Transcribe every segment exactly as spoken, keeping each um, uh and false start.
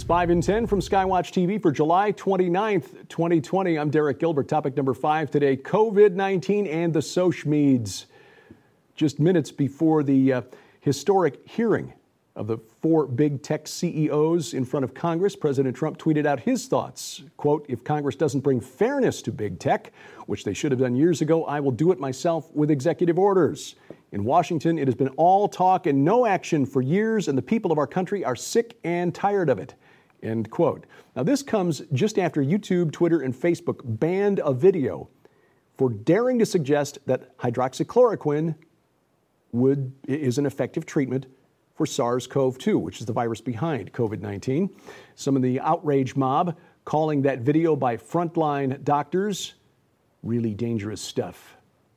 It's five and ten from Skywatch T V for July twenty-ninth, twenty twenty. I'm Derek Gilbert. Topic number five today, COVID nineteen and the Sochmeds. Just minutes before the uh, historic hearing of the four big tech C E Os in front of Congress, President Trump tweeted out his thoughts. Quote, "If Congress doesn't bring fairness to big tech, which they should have done years ago, I will do it myself with executive orders." In Washington, it has been all talk and no action for years, and the people of our country are sick and tired of it. End quote. Now, this comes just after YouTube, Twitter, and Facebook banned a video for daring to suggest that hydroxychloroquine would is an effective treatment for SARS CoV two, which is the virus behind COVID nineteen. Some of the outrage mob calling that video by frontline doctors really dangerous stuff.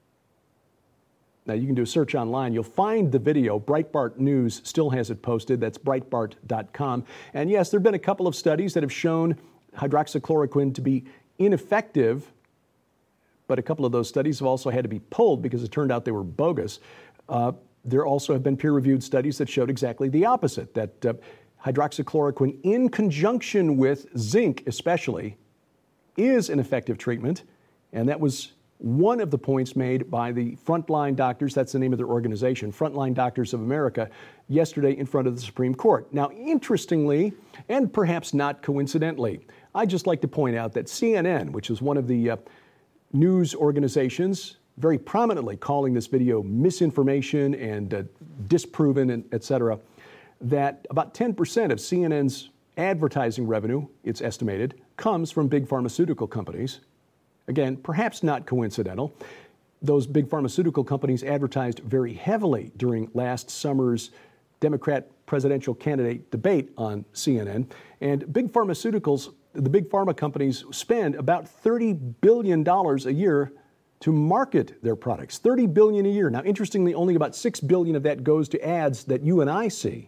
Now, you can do a search online. You'll find the video. Breitbart News still has it posted. That's breitbart dot com. And yes, there have been a couple of studies that have shown hydroxychloroquine to be ineffective, but a couple of those studies have also had to be pulled because it turned out they were bogus. Uh, there also have been peer-reviewed studies that showed exactly the opposite, that uh, hydroxychloroquine in conjunction with zinc especially is an effective treatment, and that was one of the points made by the Frontline Doctors, that's the name of their organization, Frontline Doctors of America, yesterday in front of the Supreme Court. Now, interestingly, and perhaps not coincidentally, I'd just like to point out that C N N, which is one of the uh, news organizations, very prominently calling this video misinformation and uh, disproven, and et cetera, that about ten percent of C N N's advertising revenue, it's estimated, comes from big pharmaceutical companies. Again, perhaps not coincidental. Those big pharmaceutical companies advertised very heavily during last summer's Democrat presidential candidate debate on C N N. And big pharmaceuticals, the big pharma companies spend about thirty billion dollars a year to market their products. thirty billion dollars a year. Now, interestingly, only about six billion dollars of that goes to ads that you and I see.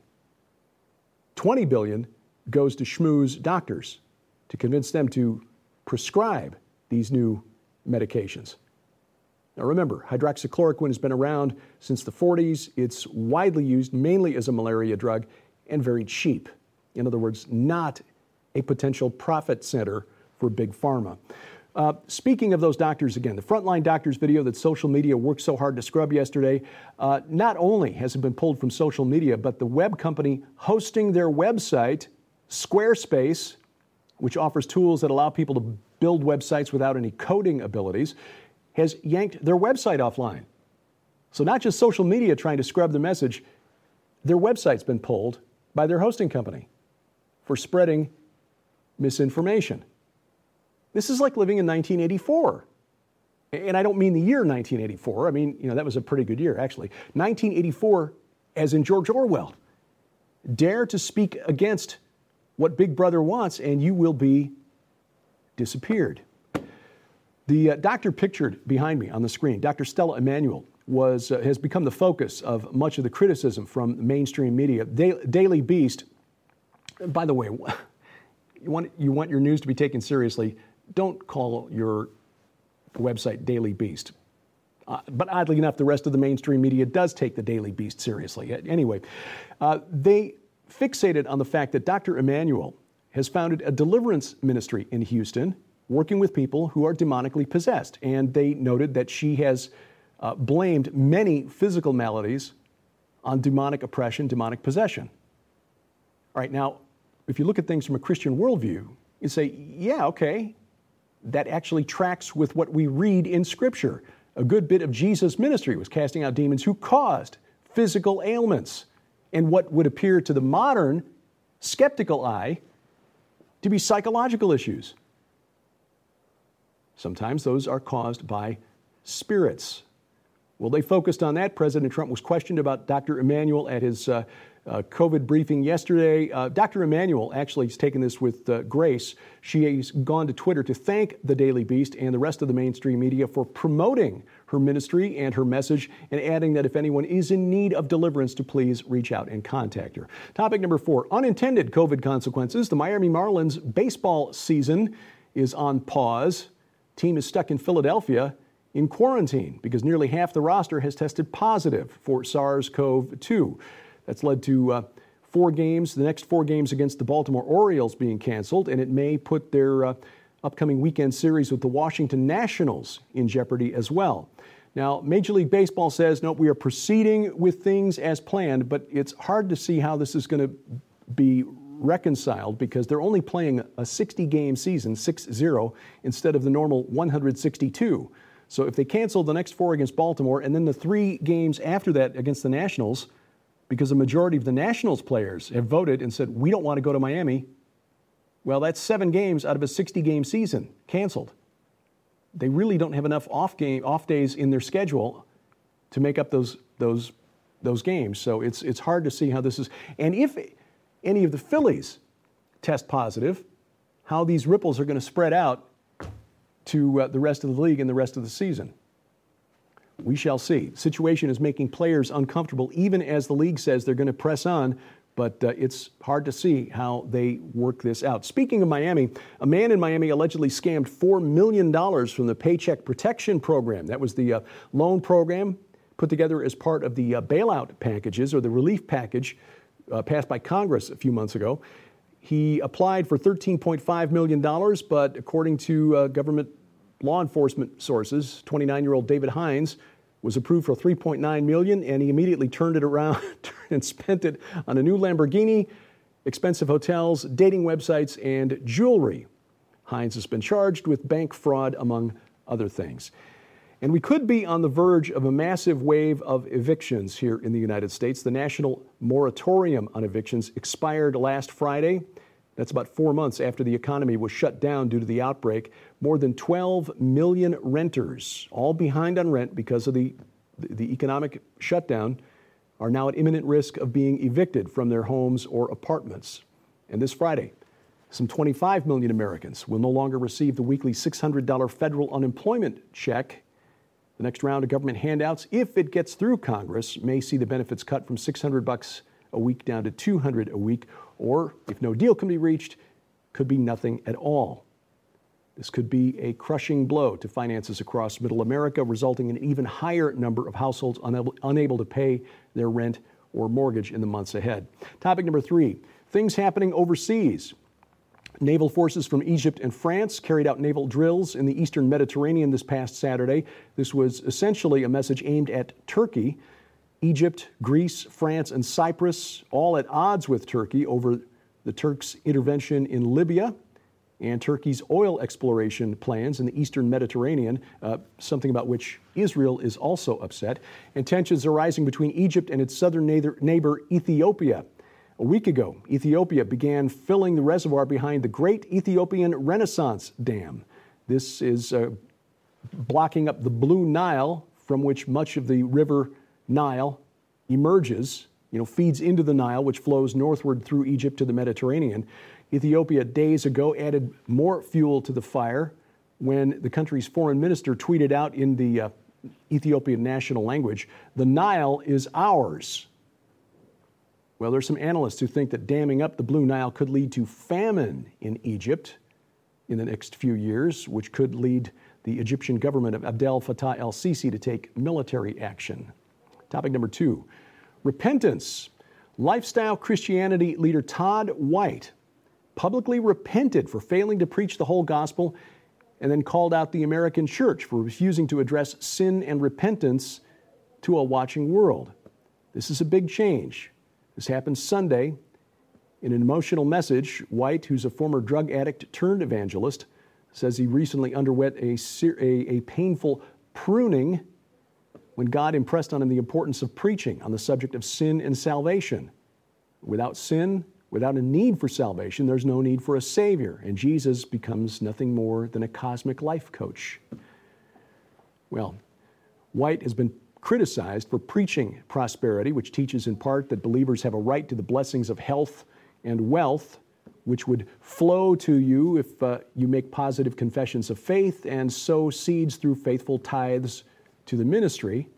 twenty billion dollars goes to schmooze doctors to convince them to prescribe these new medications. Now remember, hydroxychloroquine has been around since the forties. It's widely used mainly as a malaria drug and very cheap. In other words, not a potential profit center for big pharma. Uh, speaking of those doctors again, the Frontline Doctors video that social media worked so hard to scrub yesterday, uh, not only has it been pulled from social media, but the web company hosting their website, Squarespace, which offers tools that allow people to build websites without any coding abilities, has yanked their website offline. So not just social media trying to scrub the message, their website's been pulled by their hosting company for spreading misinformation. This is like living in nineteen eighty-four. And I don't mean the year nineteen eighty-four. I mean, you know, that was a pretty good year, actually. nineteen eighty-four, as in George Orwell. Dare to speak against what Big Brother wants, and you will be disappeared. The uh, doctor pictured behind me on the screen, Doctor Stella Immanuel, was uh, has become the focus of much of the criticism from mainstream media. Da- Daily Beast, by the way, you want you want your news to be taken seriously, don't call your website Daily Beast. Uh, but oddly enough, the rest of the mainstream media does take the Daily Beast seriously. Anyway, uh, they fixated on the fact that Doctor Immanuel has founded a deliverance ministry in Houston, working with people who are demonically possessed. And they noted that she has uh, blamed many physical maladies on demonic oppression, demonic possession. All right, now, if you look at things from a Christian worldview, you say, yeah, okay, that actually tracks with what we read in Scripture. A good bit of Jesus' ministry was casting out demons who caused physical ailments and what would appear to the modern skeptical eye to be psychological issues. Sometimes those are caused by spirits. Well, they focused on that. President Trump was questioned about Doctor Immanuel at his uh, uh, COVID briefing yesterday. Uh, Doctor Immanuel actually has taken this with uh, grace. She has gone to Twitter to thank the Daily Beast and the rest of the mainstream media for promoting her ministry and her message, and adding that if anyone is in need of deliverance, to please reach out and contact her. Topic number four, unintended COVID consequences. The Miami Marlins baseball season is on pause. Team is stuck in Philadelphia in quarantine because nearly half the roster has tested positive for SARS CoV two. That's led to uh, four games, the next four games against the Baltimore Orioles being canceled, and it may put their uh, upcoming weekend series with the Washington Nationals in jeopardy as well. Now, Major League Baseball says, no, we are proceeding with things as planned, but it's hard to see how this is going to be reconciled because they're only playing a sixty-game season, six zero, instead of the normal one hundred sixty-two. So if they cancel the next four against Baltimore and then the three games after that against the Nationals, because a majority of the Nationals players have voted and said, we don't want to go to Miami, well, that's seven games out of a sixty-game season canceled. They really don't have enough off game, off days in their schedule to make up those those those games. So it's it's hard to see how this is. And if any of the Phillies test positive, how these ripples are going to spread out to uh, the rest of the league and the rest of the season. We shall see. The situation is making players uncomfortable, even as the league says they're going to press on, but uh, it's hard to see how they work this out. Speaking of Miami, a man in Miami allegedly scammed four million dollars from the Paycheck Protection Program. That was the uh, loan program put together as part of the uh, bailout packages or the relief package uh, passed by Congress a few months ago. He applied for thirteen point five million dollars, but according to uh, government law enforcement sources, twenty-nine-year-old David Hines was approved for three point nine million dollars, and he immediately turned it around and spent it on a new Lamborghini, expensive hotels, dating websites, and jewelry. Hines has been charged with bank fraud, among other things. And we could be on the verge of a massive wave of evictions here in the United States. The national moratorium on evictions expired last Friday. That's about four months after the economy was shut down due to the outbreak. More than twelve million renters, all behind on rent because of the, the economic shutdown, are now at imminent risk of being evicted from their homes or apartments. And this Friday, some twenty-five million Americans will no longer receive the weekly six hundred dollars federal unemployment check. The next round of government handouts, if it gets through Congress, may see the benefits cut from six hundred bucks a week down to two hundred a week, or if no deal can be reached, could be nothing at all. This could be a crushing blow to finances across middle America, resulting in an even higher number of households unable, unable to pay their rent or mortgage in the months ahead. Topic number three, things happening overseas. Naval forces from Egypt and France carried out naval drills in the eastern Mediterranean this past Saturday. This was essentially a message aimed at Turkey. Egypt, Greece, France, and Cyprus, all at odds with Turkey over the Turks' intervention in Libya and Turkey's oil exploration plans in the eastern Mediterranean, uh, something about which Israel is also upset. And tensions are rising between Egypt and its southern neighbor, neighbor Ethiopia. A week ago, Ethiopia began filling the reservoir behind the Great Ethiopian Renaissance Dam. This is uh, blocking up the Blue Nile, from which much of the river Nile emerges, you know, feeds into the Nile, which flows northward through Egypt to the Mediterranean. Ethiopia days ago added more fuel to the fire when the country's foreign minister tweeted out in the uh, Ethiopian national language, "The Nile is ours." Well, there's some analysts who think that damming up the Blue Nile could lead to famine in Egypt in the next few years, which could lead the Egyptian government of Abdel Fattah el-Sisi to take military action. Topic number two, repentance. Lifestyle Christianity leader Todd White publicly repented for failing to preach the whole gospel and then called out the American church for refusing to address sin and repentance to a watching world. This is a big change. This happened Sunday. In an emotional message, White, who's a former drug addict turned evangelist, says he recently underwent a, a, a painful pruning when God impressed on him the importance of preaching on the subject of sin and salvation. Without sin, without a need for salvation, there's no need for a Savior, and Jesus becomes nothing more than a cosmic life coach. Well, White has been criticized for preaching prosperity, which teaches in part that believers have a right to the blessings of health and wealth, which would flow to you if uh, you make positive confessions of faith and sow seeds through faithful tithes to the ministry.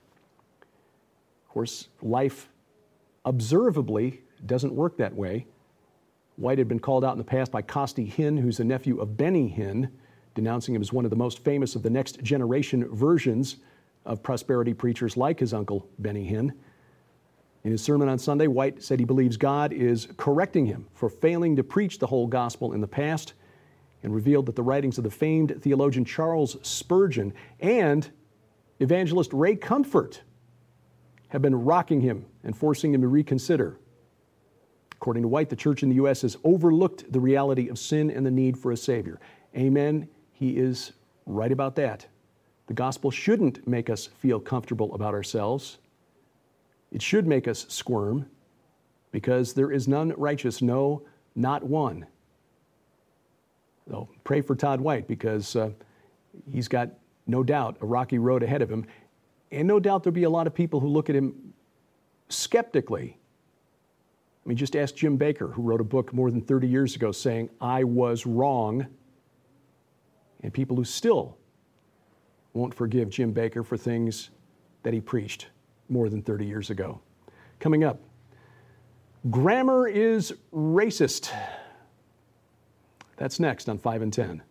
Of course, life observably doesn't work that way. White had been called out in the past by Costi Hinn, who's a nephew of Benny Hinn, denouncing him as one of the most famous of the next generation versions of prosperity preachers like his uncle Benny Hinn. In his sermon on Sunday, White said he believes God is correcting him for failing to preach the whole gospel in the past, and revealed that the writings of the famed theologian Charles Spurgeon and evangelist Ray Comfort have been rocking him and forcing him to reconsider. According to White, the church in the U S has overlooked the reality of sin and the need for a Savior. Amen. He is right about that. The gospel shouldn't make us feel comfortable about ourselves. It should make us squirm, because there is none righteous, no, not one. So pray for Todd White, because uh, he's got, no doubt, a rocky road ahead of him. And no doubt there'll be a lot of people who look at him skeptically. I mean, just ask Jim Bakker, who wrote a book more than thirty years ago saying, I was wrong. And people who still won't forgive Jim Bakker for things that he preached more than thirty years ago. Coming up, grammar is racist. That's next on five and ten.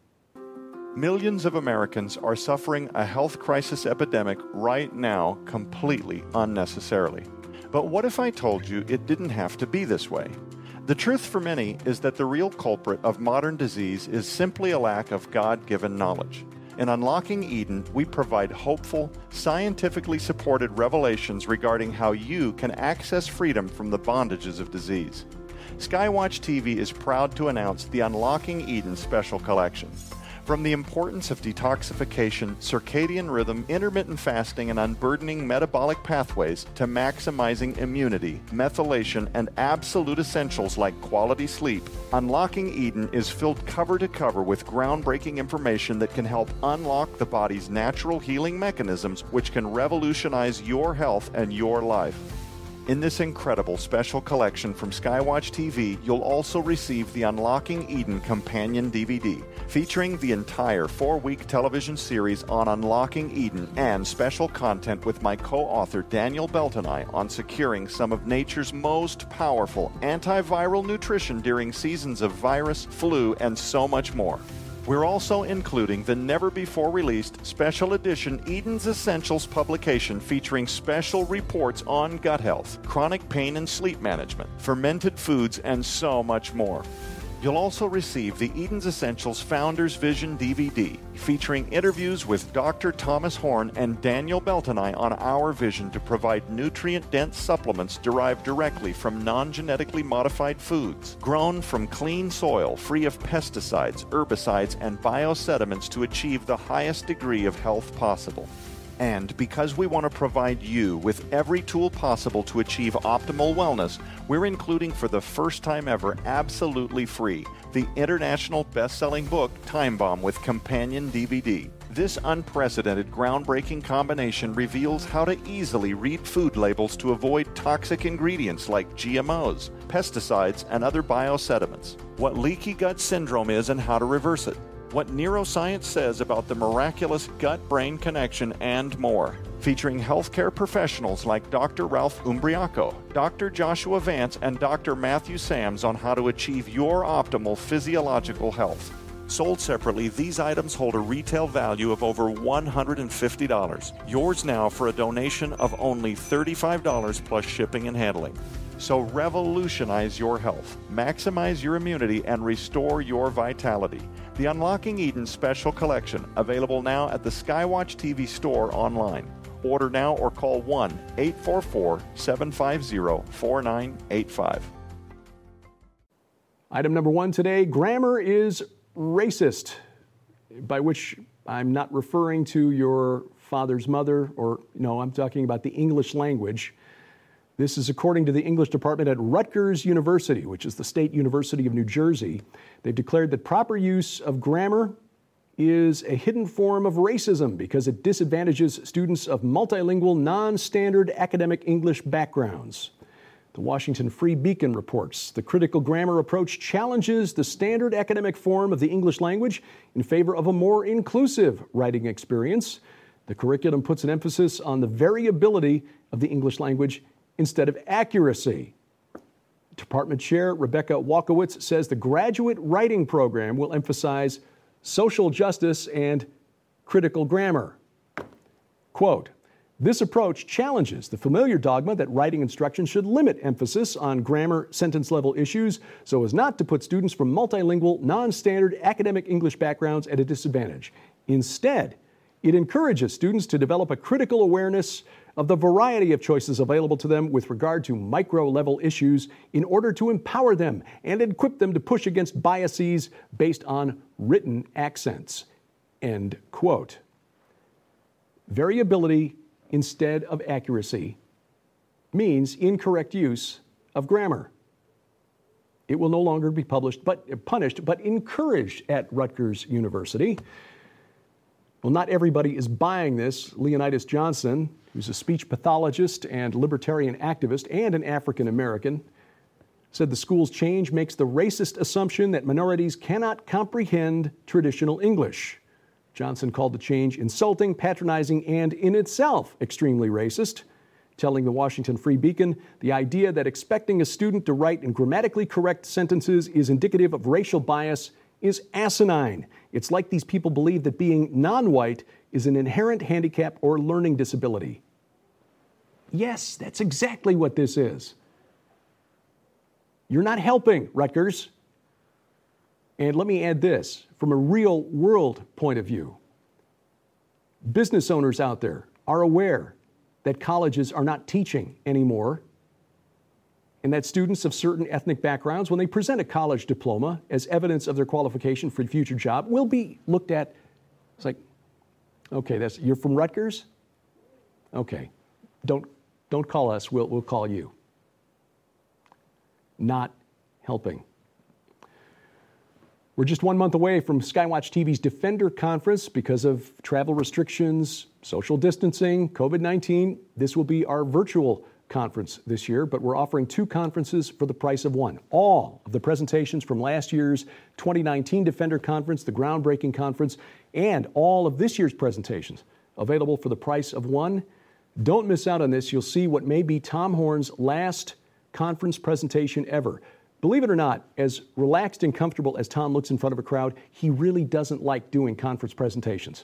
Millions of Americans are suffering a health crisis epidemic right now completely unnecessarily. But what if I told you it didn't have to be this way? The truth for many is that the real culprit of modern disease is simply a lack of God-given knowledge. In Unlocking Eden, we provide hopeful, scientifically supported revelations regarding how you can access freedom from the bondages of disease. Skywatch T V is proud to announce the Unlocking Eden Special Collection. From the importance of detoxification, circadian rhythm, intermittent fasting, and unburdening metabolic pathways to maximizing immunity, methylation, and absolute essentials like quality sleep, Unlocking Eden is filled cover to cover with groundbreaking information that can help unlock the body's natural healing mechanisms, which can revolutionize your health and your life. In this incredible special collection from Skywatch T V, you'll also receive the Unlocking Eden Companion D V D, featuring the entire four-week television series on Unlocking Eden and special content with my co-author Daniel Belt and I on securing some of nature's most powerful antiviral nutrition during seasons of virus, flu, and so much more. We're also including the never-before-released special edition Eden's Essentials publication featuring special reports on gut health, chronic pain and sleep management, fermented foods, and so much more. You'll also receive the Eden's Essentials Founder's Vision D V D, featuring interviews with Doctor Thomas Horn and Daniel Belt and I on our vision to provide nutrient-dense supplements derived directly from non-genetically modified foods, grown from clean soil, free of pesticides, herbicides, and biosediments to achieve the highest degree of health possible. And because we want to provide you with every tool possible to achieve optimal wellness, we're including for the first time ever, absolutely free, the international best-selling book, Time Bomb with Companion D V D. This unprecedented, groundbreaking combination reveals how to easily read food labels to avoid toxic ingredients like G M Os, pesticides, and other biosediments, what leaky gut syndrome is and how to reverse it, what neuroscience says about the miraculous gut-brain connection, and more. Featuring healthcare professionals like Doctor Ralph Umbriaco, Doctor Joshua Vance, and Doctor Matthew Sams on how to achieve your optimal physiological health. Sold separately, these items hold a retail value of over one hundred fifty dollars. Yours now for a donation of only thirty-five dollars plus shipping and handling. So revolutionize your health, maximize your immunity, and restore your vitality. The Unlocking Eden Special Collection, available now at the Skywatch T V store online. Order now or call one eight four four, seven five zero, four nine eight five. Item number one today, grammar is racist, by which I'm not referring to your father's mother, or no, I'm talking about the English language. This is according to the English department at Rutgers University, which is the State University of New Jersey. They've declared that proper use of grammar is a hidden form of racism because it disadvantages students of multilingual, non-standard academic English backgrounds. The Washington Free Beacon reports the critical grammar approach challenges the standard academic form of the English language in favor of a more inclusive writing experience. The curriculum puts an emphasis on the variability of the English language instead of accuracy. Department Chair Rebecca Walkowitz says the graduate writing program will emphasize social justice and critical grammar. Quote, This approach challenges the familiar dogma that writing instruction should limit emphasis on grammar sentence level issues so as not to put students from multilingual, non-standard academic English backgrounds at a disadvantage. Instead, it encourages students to develop a critical awareness of the variety of choices available to them with regard to micro-level issues in order to empower them and equip them to push against biases based on written accents. End quote. Variability instead of accuracy means incorrect use of grammar. It will no longer be published, but punished, but encouraged at Rutgers University. Well, not everybody is buying this. Leonidas Johnson, who's a speech pathologist and libertarian activist and an African American, said the school's change makes the racist assumption that minorities cannot comprehend traditional English. Johnson called the change insulting, patronizing, and in itself extremely racist, telling the Washington Free Beacon the idea that expecting a student to write in grammatically correct sentences is indicative of racial bias is asinine. It's like these people believe that being non-white is an inherent handicap or learning disability. Yes, that's exactly what this is. You're not helping, Rutgers. And let me add this, from a real world point of view. Business owners out there are aware that colleges are not teaching anymore and that students of certain ethnic backgrounds, when they present a college diploma as evidence of their qualification for a future job, will be looked at. It's like, okay, that's, you're from Rutgers? Okay, don't, don't call us, we'll, we'll call you. Not helping. We're just one month away from Skywatch T V's Defender Conference because of travel restrictions, social distancing, COVID nineteen. This will be our virtual conference this year, but we're offering two conferences for the price of one. All of the presentations from last year's twenty nineteen Defender Conference, the groundbreaking conference, and all of this year's presentations available for the price of one. Don't miss out on this. You'll see what may be Tom Horn's last conference presentation ever. Believe it or not, as relaxed and comfortable as Tom looks in front of a crowd, he really doesn't like doing conference presentations.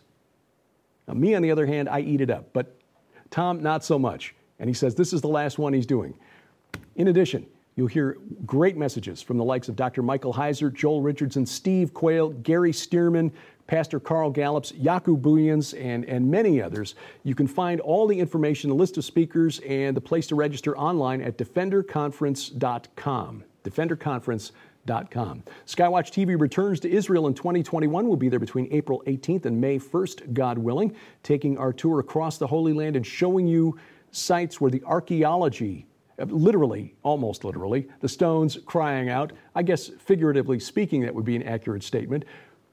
Now, me, on the other hand, I eat it up, but Tom, not so much. And he says this is the last one he's doing. In addition, you'll hear great messages from the likes of Doctor Michael Heiser, Joel Richardson, Steve Quayle, Gary Stearman, Pastor Carl Gallups, Yaku Buyans, and, and many others. You can find all the information, the list of speakers, and the place to register online at defender conference dot com. defender conference dot com. Skywatch T V returns to Israel in twenty twenty-one. We'll be there between April eighteenth and May first, God willing, taking our tour across the Holy Land and showing you sites where the archaeology, literally, almost literally, the stones crying out, I guess figuratively speaking, that would be an accurate statement,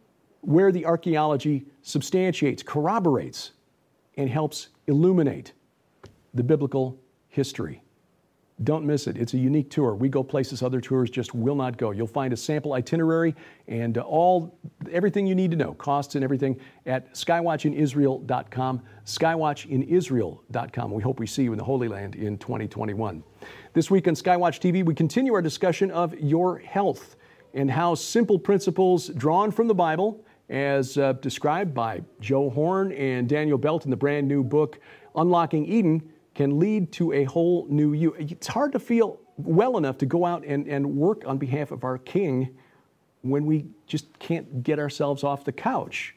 where the archaeology substantiates, corroborates, and helps illuminate the biblical history. Don't miss it. It's a unique tour. We go places other tours just will not go. You'll find a sample itinerary and all everything you need to know, costs and everything, at skywatch in israel dot com, skywatch in israel dot com. We hope we see you in the Holy Land in twenty twenty-one. This week on Skywatch T V, we continue our discussion of your health and how simple principles drawn from the Bible, as uh, described by Joe Horn and Daniel Belt in the brand new book, Unlocking Eden, can lead to a whole new you. It's hard to feel well enough to go out and, and work on behalf of our King when we just can't get ourselves off the couch.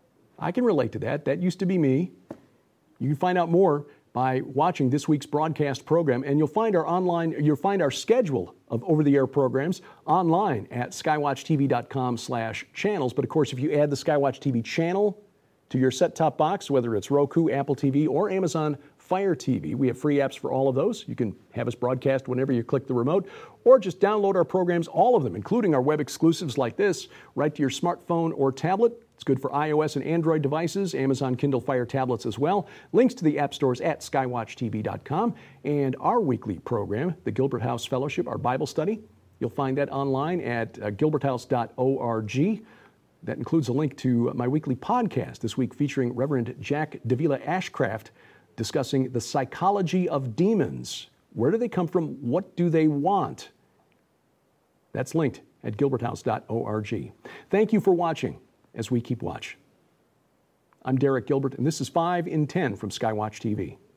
I can relate to that. That used to be me. You can find out more by watching this week's broadcast program, and you'll find our online, you'll find our schedule of over-the-air programs online at skywatch t v dot com slash channels. But of course, if you add the Skywatch T V channel to your set-top box, whether it's Roku, Apple T V, or Amazon Fire T V. We have free apps for all of those. You can have us broadcast whenever you click the remote, or just download our programs, all of them, including our web exclusives like this, right to your smartphone or tablet. It's good for iOS and Android devices, Amazon Kindle Fire tablets as well. Links to the app stores at skywatch t v dot com. And our weekly program, the Gilbert House Fellowship, our Bible study, you'll find that online at uh, gilbert house dot org. That includes a link to my weekly podcast this week featuring Reverend Jack Davila Ashcraft, discussing the psychology of demons. Where do they come from? What do they want? That's linked at gilbert house dot org. Thank you for watching as we keep watch. I'm Derek Gilbert, and this is five in ten from Skywatch T V.